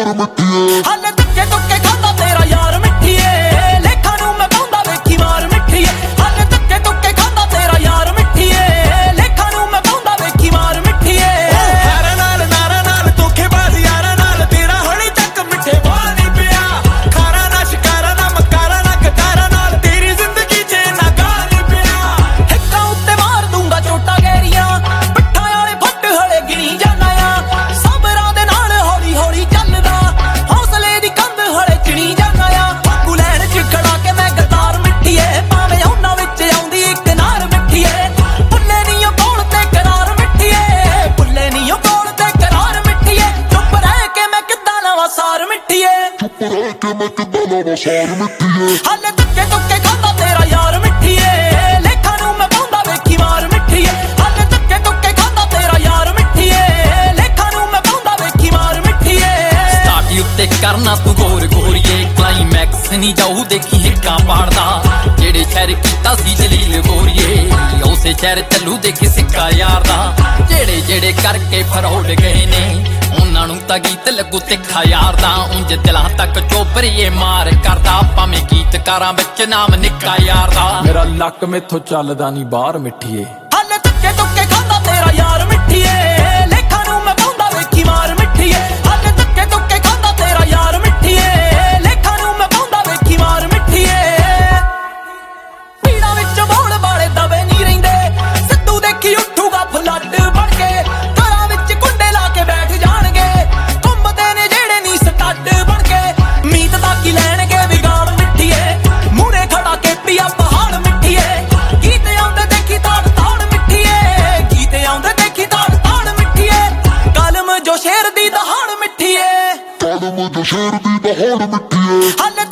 दहाड़ मिठिए हले धक्के धुक्के खाता तेरा यार मिठिए लेखा नूं मैं पाउंदा वेखी मार मिठिए हले धक्के धुक्के खाता तेरा यार मिठिए लेखा नूं मैं पाउंदा वेखी मार मिठिए यारा नाल धोखेबाज यारा नाल तेरा हली तक मिठे वाल नहीं पिया खारा ना शिकारा ना मकारा ना गटारा नाल तेरी जिंदगी च ना गाल नहीं पिया हिक्कां उत्ते मार दूंगा चोटा गहरियां पिट्ठां वाले फट हले गिणी जाना आ सबरां दे नाल हौली हौली चलदा हौसले दी कंध हले चिणी जाना आ बाकू लैण च खड़ा के मैं गतार मिठिए भावें ਉਹਨਾਂ ਵਿੱਚ ਆਉਂਦੀ ਇੱਕ ਨਾਰ ਮਿੱਠੀਏ ਭੁੱਲੇ ਨੀ ਉਹ ਕੋਲ ਤੇ ਕਰਾਰ ਮਿੱਠੀਏ ਭੁੱਲੇ ਨੀ ਉਹ ਕੋਲ ਤੇ ਕਰਾਰ ਮਿੱਠੀਏ ਚੁੱਪ ਰਹਿ ਕੇ ਮੈਂ ਕਿੱਦਾਂ ਲਵਾਂ ਸਾਰ ਮਿੱਠੀਏ चुप रह के मैं किदा लावां सार मिठिए हले धक्के धुक्के खाता तेरा यार मिठिए लेखा नूं मैं पाउंदा वेखी मार मिठिए हले धक्के धुक्के खाता तेरा यार मिठिए लेखा नूं मैं पाउंदा वेखी मार मिठिए ਸਟਾਰਟੀ ਉੱਤੇ ਕਰਨਾ ਤੂੰ ਗੌਰ ਗੋਰੀਏ ਕਲਾਈਮੈਕਸ ਨਹੀਂ ਜਾਊ ਦੇਖੀ ਹਿੱਕਾਂ ਪਾੜਦਾ ਜਿਹੜੇ ਸ਼ਹਿਰ ਕੀਤਾ ਸੀ ਜਲੀਲ ਗੋਰੀਏ ਉਸੇ ਸ਼ਹਿਰ ਚੱਲੂ ਦੇਖੀ ਸਿੱਕਾ ਯਾਰ ਦਾ ਜਿਹੜੇ ਕਰਕੇ ਫਰੋਡ ਗਏ ਨੇ ਉਹਨਾਂ ਨੂੰ ਤਾਂ ਗੀਤ ਲੱਗੂ ਤਿੱਖਾ ਯਾਰ ਦਾ ਉਂਝ ਦਿਲਾਂ ਤੱਕ ਚੋਪਰੀਏ ਮਾਰ ਕਰਦਾ ਭਾਵੇਂ ਗੀਤਕਾਰਾਂ ਵਿੱਚ ਨਾਮ ਨਿੱਕਾ ਯਾਰ ਦਾ ਮੇਰਾ ਲੱਕ ਮੈਥੋਂ ਚੱਲਦਾ ਨਹੀਂ ਬਾਹਰ ਮਿੱਠੀਏ ਹਲੇ ਧੱਕੇ ਧੁੱਕੇ ਖਾਂਦਾ ਤੇਰਾ ਯਾਰ ਮਿੱਠੀਏ ਲੇਖਾਂ ਨੂੰ ਮੈਂ ਪਾਉਂਦਾ ਵੇਖੀ ਮਾਰ ਮਿੱਠੀਏ ਹਲੇ ਧੱਕੇ ਧੁੱਕੇ ਖਾਂਦਾ ਤੇਰਾ ਯਾਰ ਮਿੱਠੀਏ ਲੇਖਾਂ ਨੂੰ ਮੈਂ ਪਾਉਂਦਾ ਵੇਖੀ ਮਾਰ ਮਿੱਠੀਏ ਪੀੜਾਂ ਵਿੱਚ ਬੋਲ ਵਾਲੇ ਦਵੇ ਨਹੀਂ ਰਹਿੰਦੇ ਸਿੱਧੂ ਦੇਖੀ ਉੱਠੂਗਾ ਫਲੱਡ ਬਣ ਕੇ ਘਰਾਂ ਵਿੱਚ ਕੁੰਡੇ ਲਾ ਕੇ ਬੈਠ ਜਾਣਗੇ ਘੁੰਮਦੇ ਨੇ ਜਿਹੜੇ ਨਹੀਂ ਸਟੱਡ ਬਣ ਕੇ ਮੀਤ ਦਾ ਕੀ ਲੈਣਗੇ ਵਿਗਾੜ ਮਿੱਠੀਏ ਮੂਹਰੇ ਖੜਾ ਕੇ ਪੀਆ ਪਹਾੜ ਮਿੱਠੀਏ ਗੀਤ ਆਉਂਦੇ ਦੇਖੀ ਤਾੜ ਤਾੜ ਮਿੱਠੀਏ ਗੀਤ ਆਉਂਦੇ ਦੇਖੀ ਤਾੜ ਤਾੜ ਮਿੱਠੀਏ ਕਲਮ ਜੋ ਸ਼ੇਰ ਦੀ ਦਹਾੜ ਮਿੱਠੀਏ कलम जो शेर दी दहाड़ मिठिए हले